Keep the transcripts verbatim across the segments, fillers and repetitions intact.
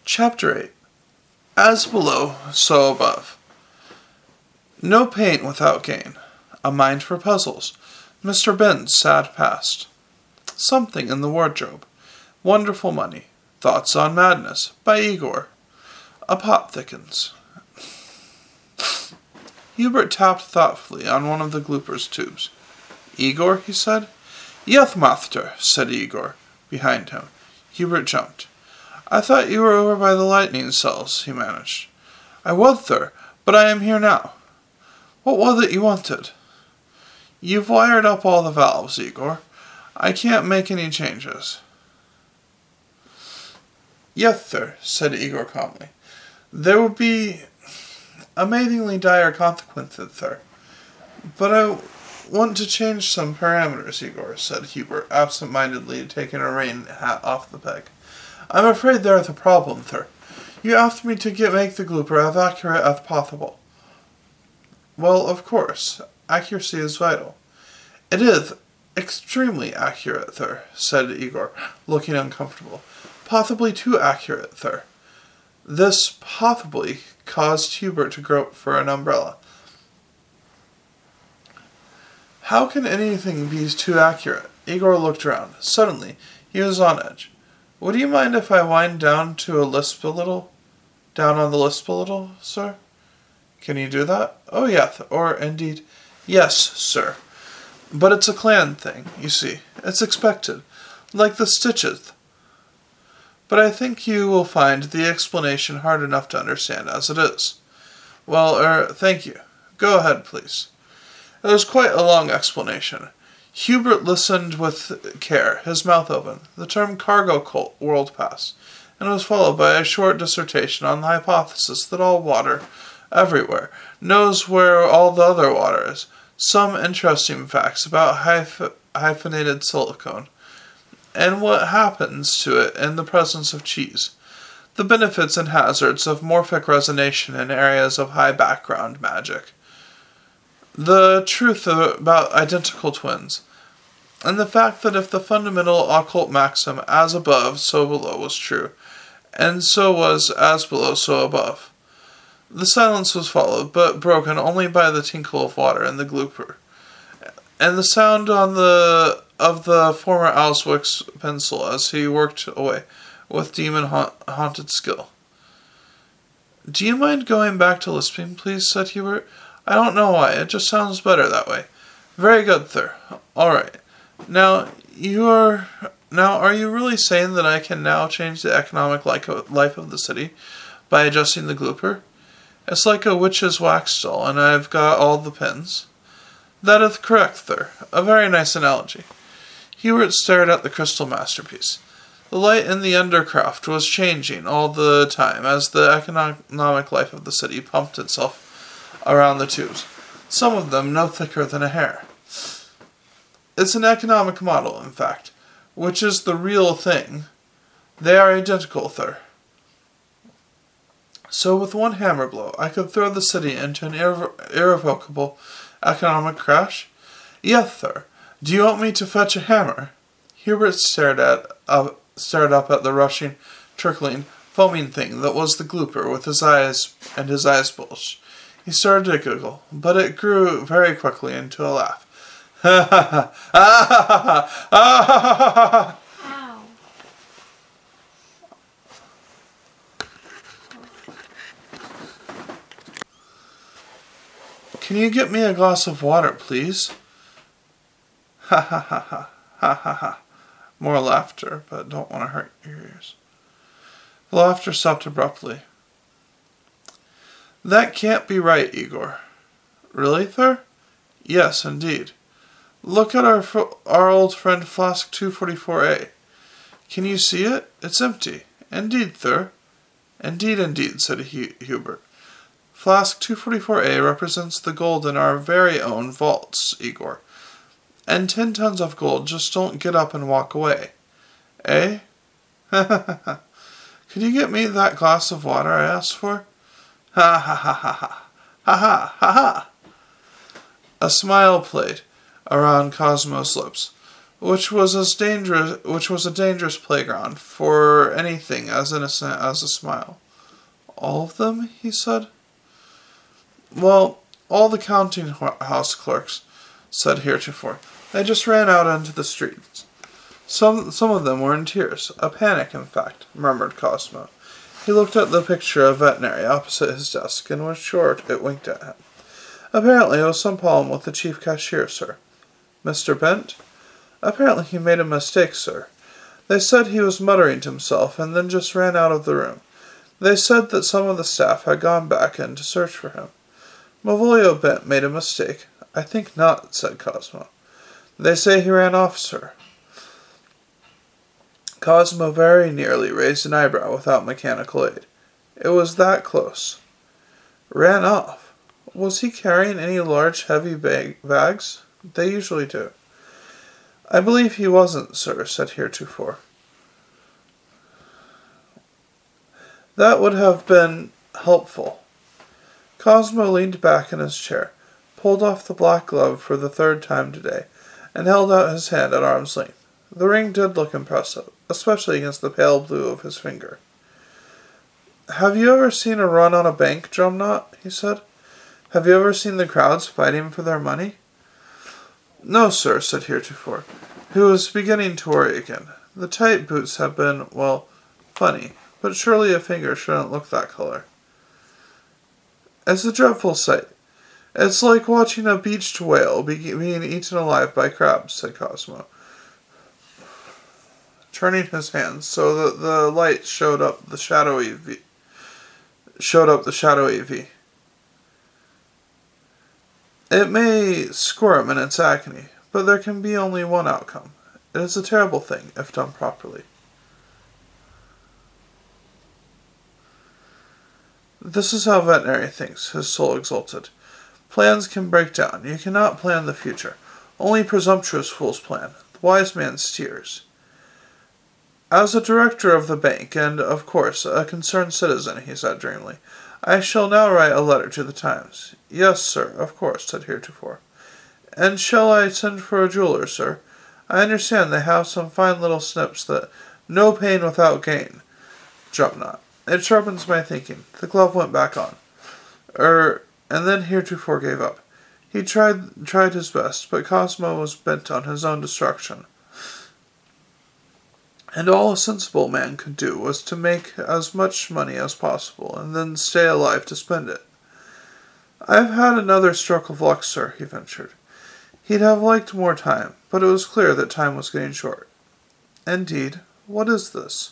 Chapter eight. As below, so above. No pain without gain. A mind for puzzles. Mister Ben's sad past. Something in the wardrobe. Wonderful money. Thoughts on madness. By Igor. A pot thickens. Hubert tapped thoughtfully on one of the Glooper's tubes. Igor, he said. Yes, master, said Igor, behind him. Hubert jumped. I thought you were over by the lightning cells, he managed. I was, sir, but I am here now. What was it you wanted? You've wired up all the valves, Igor. I can't make any changes. Yes, sir, said Igor calmly. There will be amazingly dire consequences, sir. But I want to change some parameters, Igor, said Hubert, absent-mindedly taking a rain hat off the peg. I'm afraid there is a problem, sir. You asked me to get make the Glooper as accurate as possible. Well, of course. Accuracy is vital. It is extremely accurate, sir, said Igor, looking uncomfortable. Possibly too accurate, sir. This possibly caused Hubert to grope for an umbrella. How can anything be too accurate? Igor looked around. Suddenly, he was on edge. Would you mind if I wind down to a lisp a little? Down on the lisp a little, sir? Can you do that? Oh, yes, or indeed, yes, sir. But it's a clan thing, you see. It's expected. Like the stitches. But I think you will find the explanation hard enough to understand as it is. Well, er, thank you. Go ahead, please. It was quite a long explanation. Hubert listened with care, his mouth open. The term cargo cult whirled past, and was followed by a short dissertation on the hypothesis that all water, everywhere, knows where all the other water is. Some interesting facts about hyph- hyphenated silicone, and what happens to it in the presence of cheese. The benefits and hazards of morphic resonation in areas of high background magic. The truth about identical twins, and the fact that if the fundamental occult maxim, as above, so below, was true, and so was as below, so above. The silence was followed, but broken only by the tinkle of water in the Glooper, and the sound on the of the former Alswick's pencil as he worked away with demon-haunted skill. Do you mind going back to lisping, please? Said Hubert. I don't know why, it just sounds better that way. Very good, sir. All right. Now, you are... Now, are you really saying that I can now change the economic life of the city by adjusting the Glooper? It's like a witch's wax doll, and I've got all the pins. That is correct, sir. A very nice analogy. Hubert stared at the crystal masterpiece. The light in the undercroft was changing all the time as the economic life of the city pumped itself around the tubes, some of them no thicker than a hair. It's an economic model, in fact, which is the real thing. They are identical, sir. So with one hammer blow, I could throw the city into an irre- irrevocable economic crash? Yes, sir. Do you want me to fetch a hammer? Hubert stared at uh, stared up at the rushing, trickling, foaming thing that was the Glooper with his eyes and his eyes bulged. He started to giggle, but it grew very quickly into a laugh. Ha ha ha! Ah ha ha ha! Ah ha ha ha! Ow. Can you get me a glass of water, please? Ha ha ha ha! Ha ha ha! More laughter, but don't want to hurt your ears. The laughter stopped abruptly. That can't be right, Igor. Really, sir? Yes, indeed. Look at our our old friend Flask two forty-four A. Can you see it? It's empty. Indeed, sir. Indeed, indeed, said Hubert. Flask two forty-four A represents the gold in our very own vaults, Igor. And ten tons of gold just don't get up and walk away. Eh? Ha ha ha ha. Could you get me that glass of water I asked for? Ha ha ha ha ha. Ha ha ha ha. A smile played around Cosmo's lips. which was as dangerous, which was a dangerous playground for anything as innocent as a smile. All of them, he said. Well, all the counting house clerks, said Heretofore. They just ran out into the streets. Some some of them were in tears. A panic, in fact, murmured Cosmo. He looked at the picture of Veterinary opposite his desk, and was sure it winked at him. Apparently it was some problem with the chief cashier, sir. Mister Bent? Apparently he made a mistake, sir. They said he was muttering to himself, and then just ran out of the room. They said that some of the staff had gone back in to search for him. Malvolio Bent made a mistake. I think not, said Cosmo. They say he ran off, sir. Cosmo very nearly raised an eyebrow without mechanical aid. It was that close. Ran off? Was he carrying any large, heavy bag bags? They usually do. I believe he wasn't, sir, said Heretofore. That would have been helpful. Cosmo leaned back in his chair, pulled off the black glove for the third time today, and held out his hand at arm's length. The ring did look impressive, especially against the pale blue of his finger. Have you ever seen a run on a bank, Drumknot? He said. Have you ever seen the crowds fighting for their money? No, sir, said Heretofore, who was beginning to worry again. The tight boots have been, well, funny, but surely a finger shouldn't look that color. It's a dreadful sight. It's like watching a beached whale be being eaten alive by crabs, said Cosmo, turning his hands so that the light showed up the shadowy V. Showed up the shadowy V. It may squirm in its agony, but there can be only one outcome. It is a terrible thing, if done properly. This is how Veterinary thinks, his soul exulted. Plans can break down. You cannot plan the future. Only presumptuous fools plan. The wise man steers. As a director of the bank, and, of course, a concerned citizen, he said dreamily, I shall now write a letter to the Times. Yes, sir, of course, said Heretofore. And shall I send for a jeweler, sir? I understand they have some fine little snips that no pain without gain. Drumknot. It sharpens my thinking. The glove went back on. Er, and then Heretofore gave up. He tried tried his best, but Cosmo was bent on his own destruction. And all a sensible man could do was to make as much money as possible, and then stay alive to spend it. I've had another stroke of luck, sir, he ventured. He'd have liked more time, but it was clear that time was getting short. Indeed, what is this?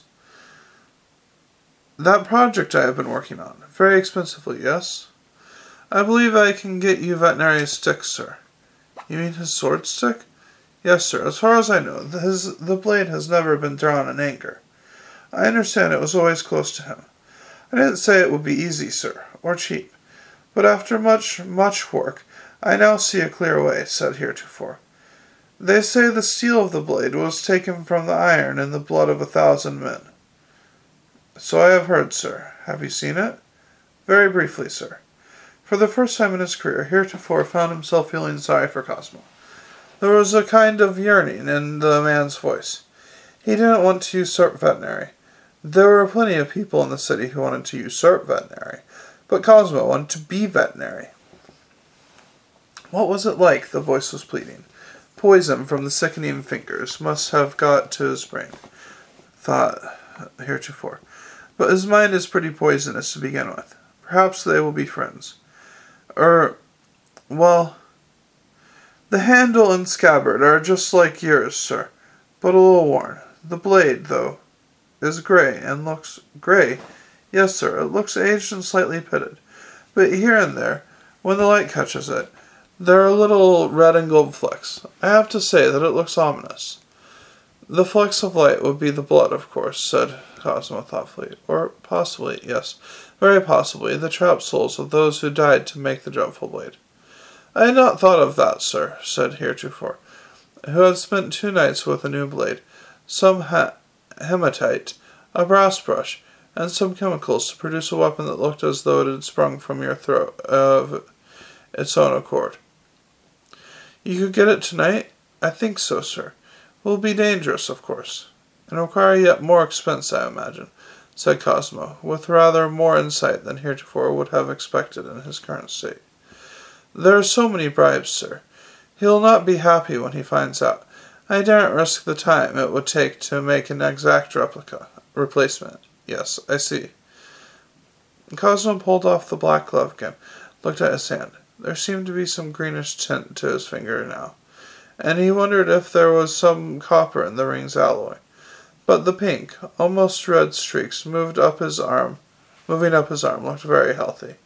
That project I have been working on. Very expensively, yes? I believe I can get you Veterinary's stick, sir. You mean his sword stick? Yes, sir. As far as I know, his, the blade has never been drawn in anger. I understand it was always close to him. I didn't say it would be easy, sir, or cheap. But after much, much work, I now see a clear way, said Heretofore. They say the steel of the blade was taken from the iron in the blood of a thousand men. So I have heard, sir. Have you seen it? Very briefly, sir. For the first time in his career, Heretofore found himself feeling sorry for Cosmo. There was a kind of yearning in the man's voice. He didn't want to usurp Veterinary. There were plenty of people in the city who wanted to usurp Veterinary, but Cosmo wanted to be Veterinary. What was it like? The voice was pleading. Poison from the sickening fingers must have got to his brain, thought Heretofore. But his mind is pretty poisonous to begin with. Perhaps they will be friends. Er, well, the handle and scabbard are just like yours, sir, but a little worn. The blade, though, is gray and looks gray. Yes, sir, it looks aged and slightly pitted. But here and there, when the light catches it, there are little red and gold flecks. I have to say that it looks ominous. The flecks of light would be the blood, of course, said Cosmo thoughtfully. Or possibly, yes, very possibly, the trapped souls of those who died to make the dreadful blade. I had not thought of that, sir, said Heretofore, who had spent two nights with a new blade, some ha hematite, a brass brush, and some chemicals to produce a weapon that looked as though it had sprung from your throat of its own accord. You could get it tonight? I think so, sir. Will be dangerous, of course, and require yet more expense, I imagine, said Cosmo, with rather more insight than heretofore would have expected in his current state. There are so many bribes, sir. He'll not be happy when he finds out. I daren't risk the time it would take to make an exact replica. Replacement. Yes, I see. Cosmo pulled off the black glove again, looked at his hand. There seemed to be some greenish tint to his finger now, and he wondered if there was some copper in the ring's alloy. But the pink, almost red streaks moved up his arm, moving up his arm looked very healthy.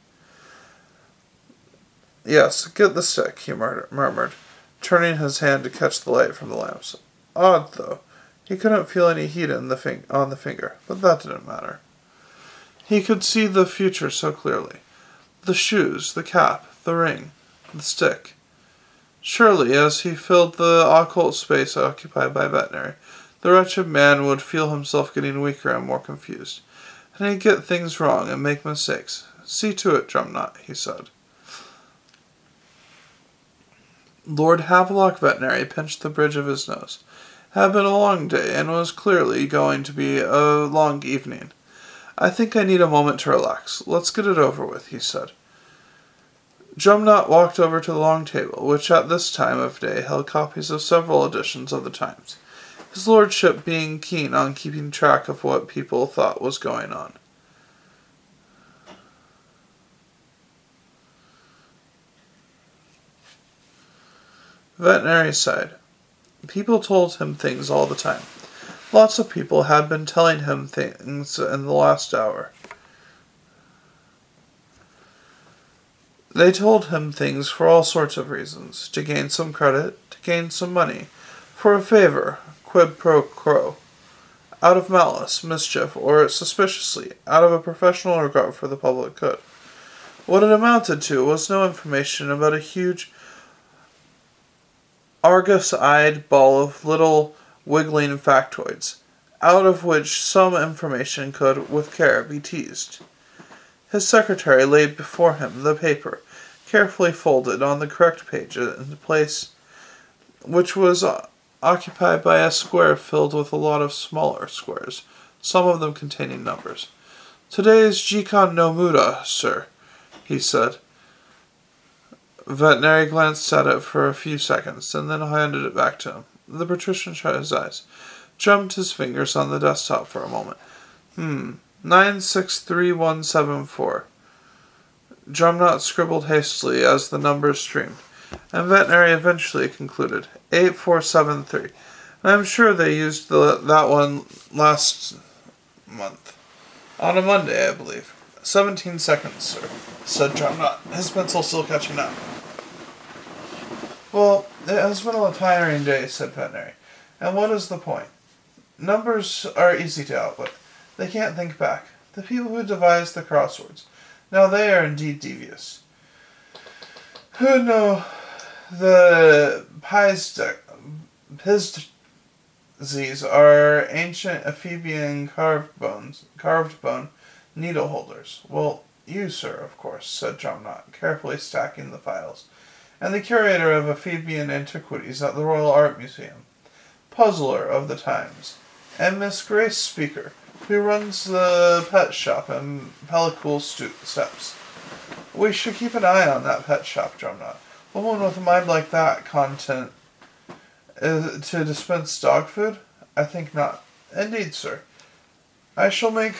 Yes, get the stick, he murmured, turning his hand to catch the light from the lamps. Odd, though. He couldn't feel any heat in the fing- on the finger, but that didn't matter. He could see the future so clearly. The shoes, the cap, the ring, the stick. Surely, as he filled the occult space occupied by Veterinary, the wretched man would feel himself getting weaker and more confused. And he'd get things wrong and make mistakes. See to it, Drumknot, he said. Lord Havelock Veterinary pinched the bridge of his nose. It had been a long day, and was clearly going to be a long evening. I think I need a moment to relax. Let's get it over with, he said. Drumknot walked over to the long table, which at this time of day held copies of several editions of the Times, his lordship being keen on keeping track of what people thought was going on. Veterinary sighed. People told him things all the time. Lots of people had been telling him things in the last hour. They told him things for all sorts of reasons, to gain some credit, to gain some money, for a favor, quid pro quo, out of malice, mischief, or suspiciously, out of a professional regard for the public good. What it amounted to was no information about a huge, Argus-eyed ball of little wiggling factoids, out of which some information could, with care, be teased. His secretary laid before him the paper, carefully folded on the correct page in the place which was occupied by a square filled with a lot of smaller squares, some of them containing numbers. Today's Jikon no Muda, sir, he said. Veterinary glanced at it for a few seconds, and then handed it back to him. The patrician shut his eyes, drummed his fingers on the desktop for a moment. Hmm, nine six three one seven four. Drumknot scribbled hastily as the numbers streamed, and Veterinary eventually concluded, eight four seven three. And I'm sure they used the, that one last month. On a Monday, I believe. Seventeen seconds, sir, said Drumknot, his pencil still catching up. Well, it has been a tiring day, said Veterinary. And what is the point? Numbers are easy to output. They can't think back. The people who devised the crosswords. Now they are indeed devious. Who know the Pisces are ancient Ephebian carved bones, carved bone needle holders. Well, you, sir, of course, said Drumknot, carefully stacking the files, and the curator of Ephebian antiquities at the Royal Art Museum, puzzler of the times, and Miss Grace Speaker, who runs the pet shop in Pellicule Steps. We should keep an eye on that pet shop, Drumknot. A woman with a mind like that content is to dispense dog food? I think not. Indeed, sir. I shall make...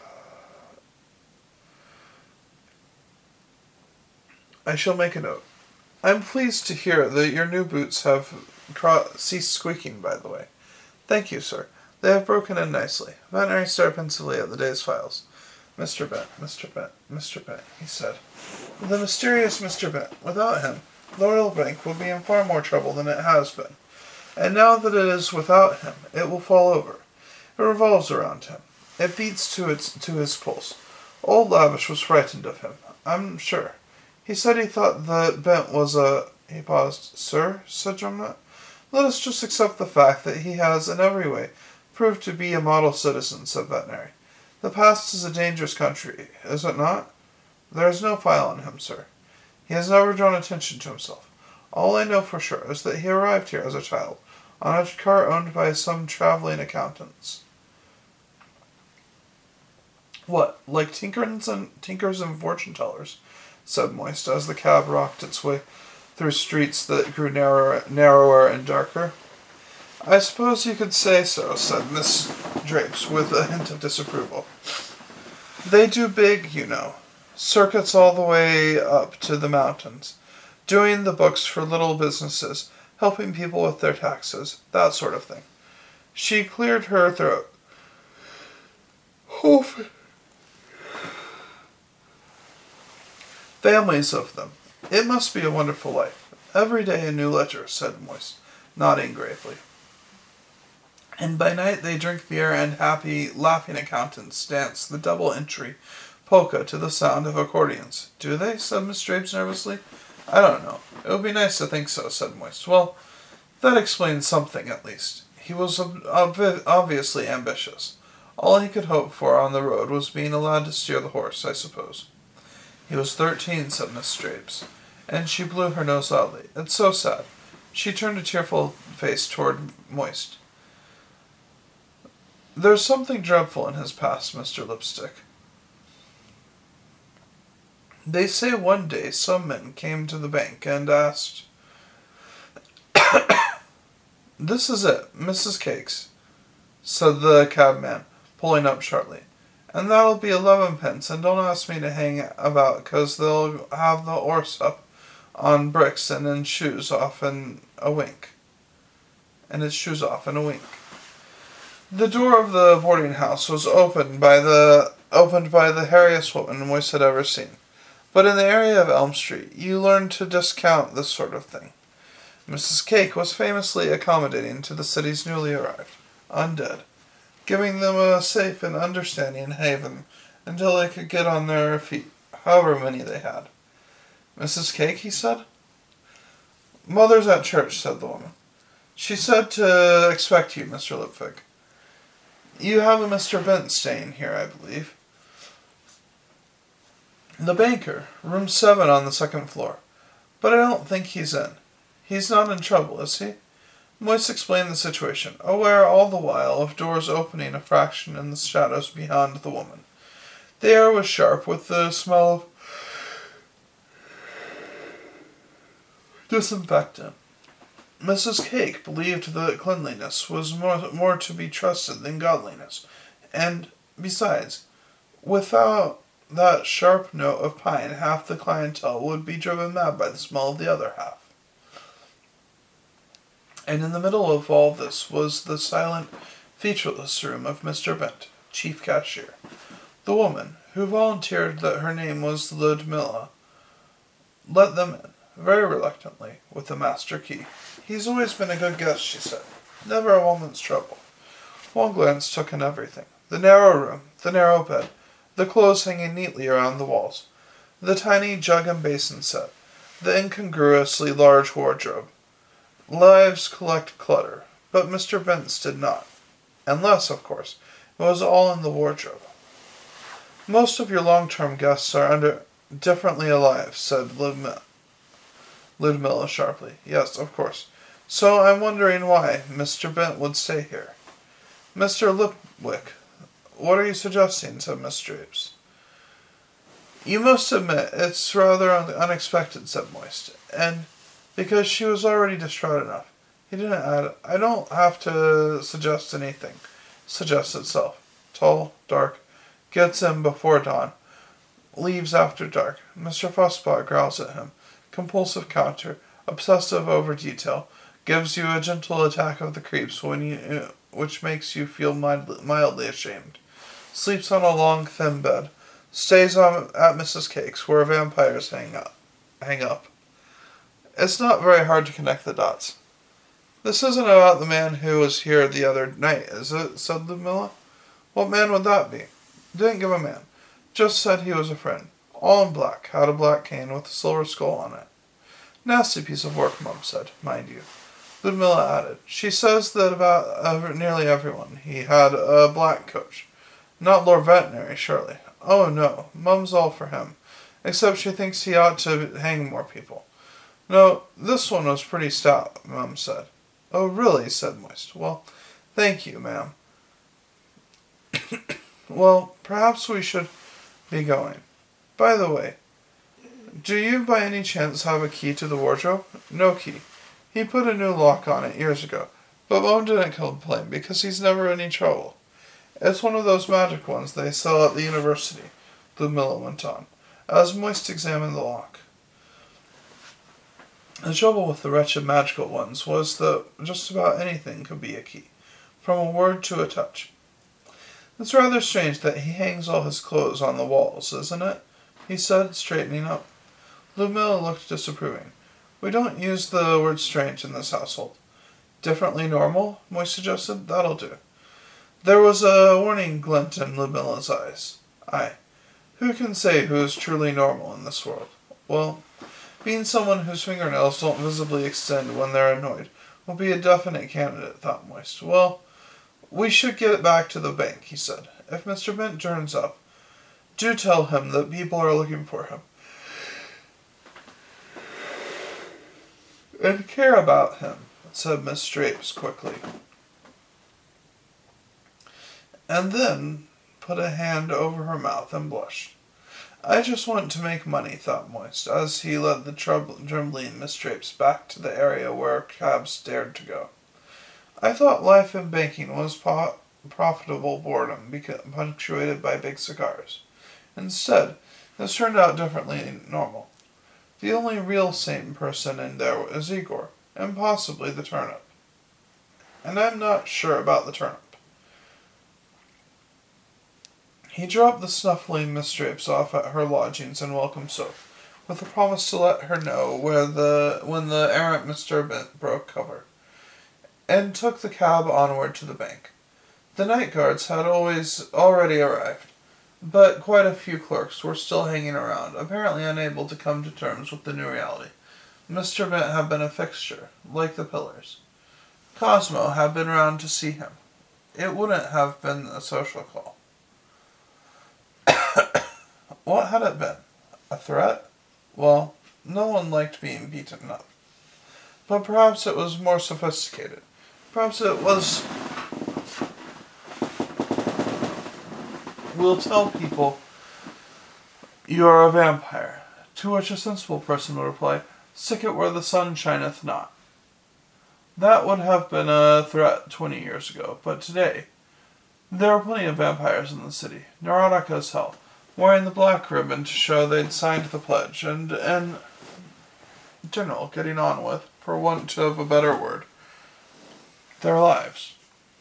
I shall make a note. I'm pleased to hear that your new boots have cro- ceased squeaking, by the way. Thank you, sir. They have broken in nicely. Veterinary stared pensively at the day's files. Mister Bent, Mister Bent, Mister Bent, he said. The mysterious Mister Bent. Without him, the Royal Bank will be in far more trouble than it has been. And now that it is without him, it will fall over. It revolves around him. It beats to its to his pulse. Old Lavish was frightened of him, I'm sure. He said he thought that Bent was a... He paused. Sir, said Drumknot, let us just accept the fact that he has, in every way, proved to be a model citizen, said Veterinary. The past is a dangerous country, is it not? There is no file on him, sir. He has never drawn attention to himself. All I know for sure is that he arrived here as a child, on a car owned by some traveling accountants. What, like tinkers and, tinkers and fortune-tellers, said Moist, as the cab rocked its way through streets that grew narrower, narrower and darker. I suppose you could say so, said Miss Drapes, with a hint of disapproval. They do big, you know. Circuits all the way up to the mountains. Doing the books for little businesses, helping people with their taxes, that sort of thing. She cleared her throat. Oh, families of them. It must be a wonderful life. Every day a new letter, said Moist, nodding gravely. And by night they drink beer and happy, laughing accountants dance the double-entry polka to the sound of accordions. Do they? Said Miss Drapes nervously. I don't know. It would be nice to think so, said Moist. Well, that explains something, at least. He was ob- ob- obviously ambitious. All he could hope for on the road was being allowed to steer the horse, I suppose. He was thirteen, said Miss Drapes, and she blew her nose loudly. It's so sad. She turned a tearful face toward Moist. There's something dreadful in his past, Mister Lipstick. They say one day some men came to the bank and asked... This is it, Missus Cakes, said the cabman, pulling up sharply. And that'll be eleven pence, and don't ask me to hang about, 'cause they'll have the horse up on bricks and his shoes off in a wink. And his shoes off in a wink. The door of the boarding house was opened by the opened by the hairiest woman Moist had ever seen. But in the area of Elm Street, you learn to discount this sort of thing. Missus Cake was famously accommodating to the city's newly arrived undead, giving them a safe and understanding haven until they could get on their feet, however many they had. Missus Cake, he said. Mother's at church, said the woman. She said to expect you, Mister Lipstick. You have a Mister Bent staying here, I believe. The banker, room seven on the second floor. But I don't think he's in. He's not in trouble, is he? Moist explained the situation, aware all the while of doors opening a fraction in the shadows behind the woman. The air was sharp with the smell of disinfectant. Missus Cake believed that cleanliness was more, more to be trusted than godliness, and, besides, without that sharp note of pine, half the clientele would be driven mad by the smell of the other half. And in the middle of all this was the silent, featureless room of Mister Bent, chief cashier. The woman, who volunteered that her name was Ludmilla, let them in, very reluctantly, with the master key. He's always been a good guest, she said. Never a moment's trouble. One glance took in everything. The narrow room, the narrow bed, the clothes hanging neatly around the walls, the tiny jug and basin set, the incongruously large wardrobe. Lives collect clutter, but Mister Bent's did not. Unless, of course, it was all in the wardrobe. Most of your long-term guests are under differently alive, said Ludmilla. Ludmilla sharply. Yes, of course. So I'm wondering why Mister Bent would stay here. Mister Lipwick, what are you suggesting? Said Miss Drapes. You must admit it's rather un- unexpected, said Moist, and because she was already distraught enough. He didn't add, I don't have to suggest anything. Suggests itself. Tall, dark, gets in before dawn, leaves after dark. Mister Fussbot growls at him. Compulsive counter, obsessive over detail, gives you a gentle attack of the creeps when you, which makes you feel mildly, mildly ashamed. Sleeps on a long, thin bed. Stays on at Missus Cake's, where vampires hang up. Hang up. It's not very hard to connect the dots. This isn't about the man who was here the other night, is it? Said Ludmilla. What man would that be? Didn't give a man. Just said he was a friend. All in black. Had a black cane with a silver skull on it. Nasty piece of work, Mum said, mind you. Ludmilla added, she says that about uh, nearly everyone he had a black coach. Not Lord Veterinary, surely. Oh, no. Mum's all for him. Except she thinks he ought to hang more people. No, this one was pretty stout, Mum said. Oh, really? Said Moist. Well, thank you, ma'am. Well, perhaps we should be going. By the way, do you by any chance have a key to the wardrobe? No key. He put a new lock on it years ago, but Mom didn't complain because he's never any trouble. It's one of those magic ones they sell at the university, Lumilla went on, as Moist examined the lock. The trouble with the wretched magical ones was that just about anything could be a key, from a word to a touch. It's rather strange that he hangs all his clothes on the walls, isn't it? He said, straightening up. Lumilla looked disapproving. We don't use the word strange in this household. Differently normal? Moist suggested. That'll do. There was a warning glint in Lumilla's eyes. Aye. Who can say who is truly normal in this world? Well, being someone whose fingernails don't visibly extend when they're annoyed will be a definite candidate, thought Moist. Well, we should get it back to the bank, he said. If Mister Bent turns up, do tell him that people are looking for him. And care about him, said Miss Strapes quickly. And then put a hand over her mouth and blushed. I just want to make money, thought Moist, as he led the trembling Miss Strapes back to the area where cabs dared to go. I thought life in banking was po- profitable boredom, punctuated by big cigars. Instead, this turned out differently normal. The only real sane person in there is Igor, and possibly the turnip. And I'm not sure about the turnip. He dropped the snuffling Miss Strapes off at her lodgings in Welcome Soap, with a promise to let her know where the when the errant Mister Bent broke cover, and took the cab onward to the bank. The night guards had always already arrived, but quite a few clerks were still hanging around, apparently unable to come to terms with the new reality. Mister Bent had been a fixture, like the pillars. Cosmo had been round to see him. It wouldn't have been a social call. What had it been? A threat? Well, no one liked being beaten up. But perhaps it was more sophisticated. Perhaps it was... We'll tell people you are a vampire. To which a sensible person would reply, Sick it where the sun shineth not. That would have been a threat twenty years ago, but today there are plenty of vampires in the city, neurotic as hell, wearing the black ribbon to show they'd signed the pledge, and, in general, getting on with, for want of a better word, their lives.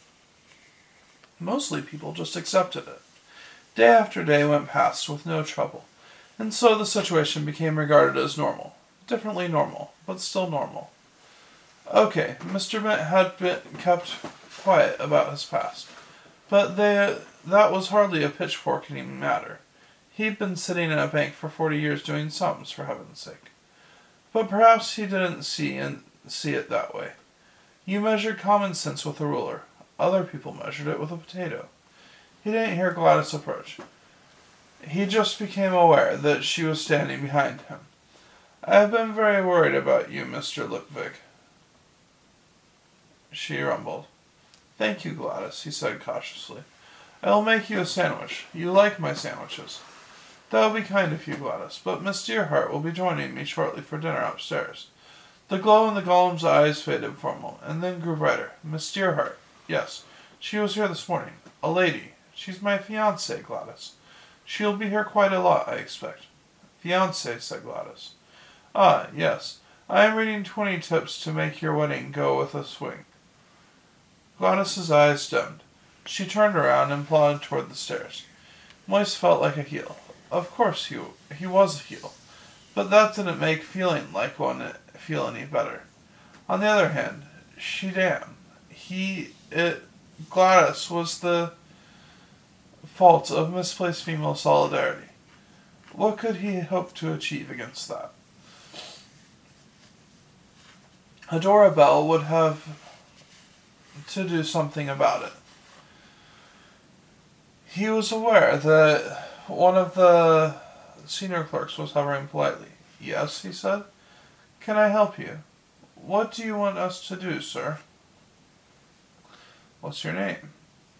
Mostly people just accepted it. Day after day went past with no trouble, and so the situation became regarded as normal. Differently normal, but still normal. Okay, Mister Bent had been kept quiet about his past, but they, that was hardly a pitchforking matter. He'd been sitting in a bank for forty years doing sums, for heaven's sake. But perhaps he didn't see and see it that way. You measured common sense with a ruler. Other people measured it with a potato. He didn't hear Gladys approach. He just became aware that she was standing behind him. I have been very worried about you, Mister Lipvig, she rumbled. Thank you, Gladys, he said cautiously. I will make you a sandwich. You like my sandwiches. That will be kind of you, Gladys, but Miss Dearheart will be joining me shortly for dinner upstairs. The glow in the golem's eyes faded for a moment, and then grew brighter. Miss Dearheart. Yes, she was here this morning. A lady. She's my fiancée, Gladys. She'll be here quite a lot, I expect. Fiancée, said Gladys. Ah, yes. I am reading twenty tips to make your wedding go with a swing. Gladys's eyes dimmed. She turned around and plodded toward the stairs. Moist felt like a heel. Of course he he was a heel, but that didn't make feeling like one feel any better. On the other hand, she damn, he, it, Gladys was the fault of misplaced female solidarity. What could he hope to achieve against that? Adora Bell would have to do something about it. He was aware that one of the senior clerks was hovering politely. Yes, he said. Can I help you? What do you want us to do, sir? What's your name?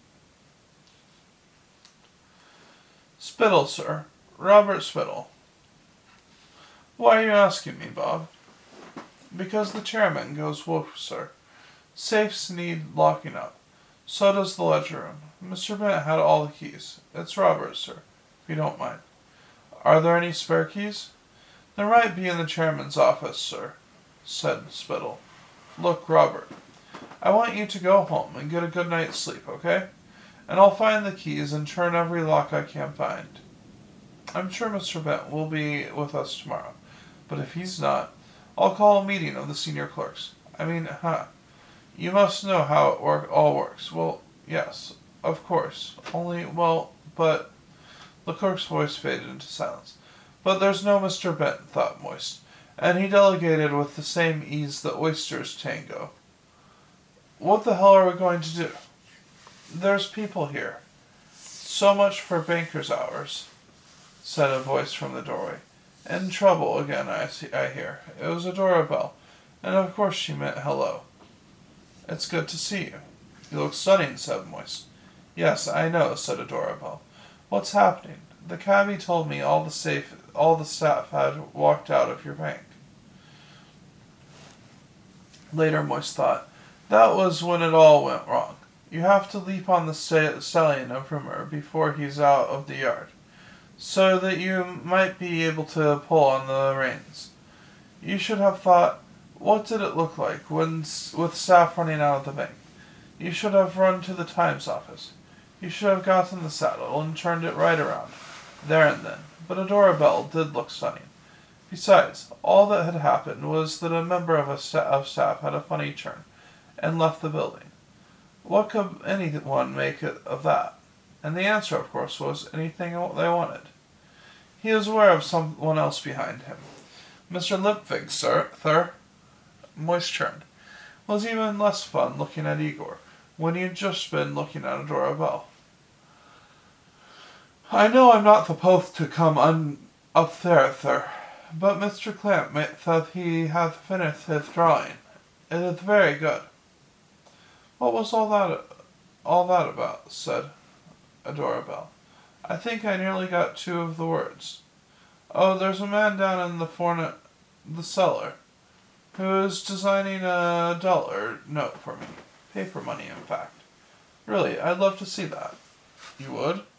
Spittle, sir. Robert Spittle. Why are you asking me, Bob? Because the chairman goes woof, sir. Safes need locking up. So does the ledger room. Mister Bennett had all the keys. It's Robert, sir, if you don't mind. Are there any spare keys? There might be in the chairman's office, sir, said Spittle. Look, Robert, I want you to go home and get a good night's sleep, okay? And I'll find the keys and turn every lock I can find. I'm sure Mister Bennett will be with us tomorrow, but if he's not, I'll call a meeting of the senior clerks. I mean, huh, you must know how it work, all works. Well, yes, of course. Only, well, but... The clerk's voice faded into silence. But there's no Mister Bennett, thought Moist, and he delegated with the same ease that oysters tango. What the hell are we going to do? There's people here. So much for banker's hours, said a voice from the doorway. In trouble again, I, see, I hear. It was Adora Belle, and of course she meant hello. It's good to see you. You look stunning, said Moist. Yes, I know, said Adora Belle. What's happening? The cabbie told me all the safe, all the staff had walked out of your bank. Later, Moist thought, that was when it all went wrong. You have to leap on the stallion of rumor before he's out of the yard, so that you might be able to pull on the reins. You should have thought, what did it look like when with staff running out of the bank? You should have run to the Times office. You should have gotten the saddle and turned it right around, there and then. But Adora Belle did look stunning. Besides, all that had happened was that a member of, a sta- of staff had a funny turn, and left the building. What could anyone make of that? And the answer, of course, was anything they wanted. He was aware of someone else behind him. Mister Lipvig, sir, sir. Moist turned. It was even less fun looking at Igor, when he had just been looking at Adora Belle. I know I'm not supposed to come un- up there, sir, but Mister Clamp says he has finished his drawing. It is very good. What was all that, all that about? Said Adora Belle. I think I nearly got two of the words. Oh, there's a man down in the forna- the cellar, who is designing a dollar note for me. Paper money, in fact. Really, I'd love to see that. You would?